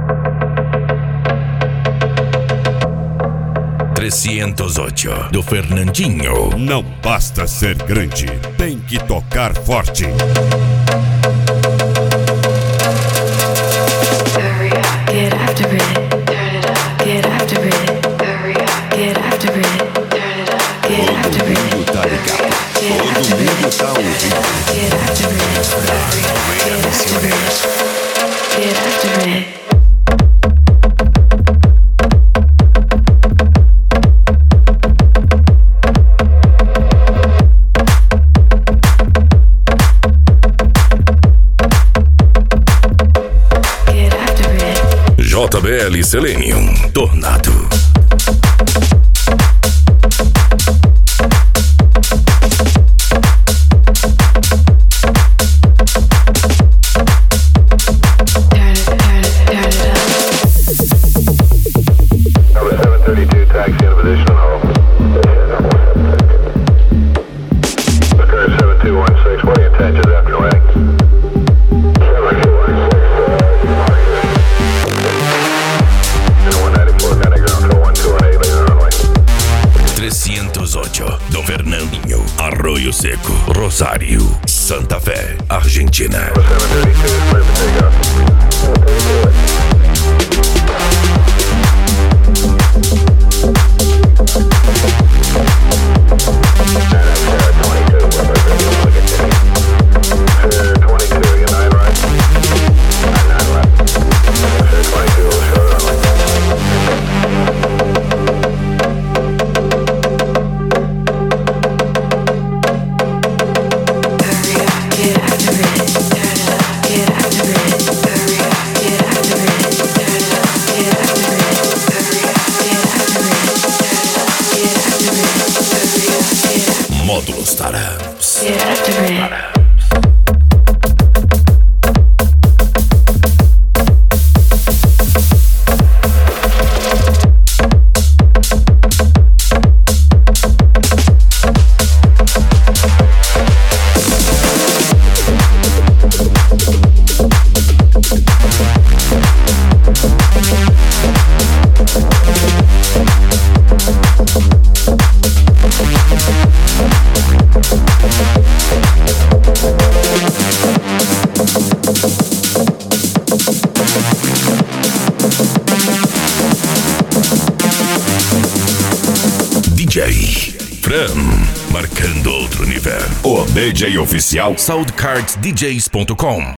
308 do Fernandinho. Não basta ser grande, tem que tocar forte. Get after it, turn it up. Get after it, hurry up. Get after it, turn it up. Get after it, Todo mundo tá ligado, todo mundo tá ouvindo. get after it, hurry up. Get after it. JBL Selenium Tornado. do Fernandinho, Arroio Seco, Rosário, Santa Fé, Argentina. Módulos Taramps. DJ Fran, marcando outro nível. O DJ oficial SoundCardsDJs.com.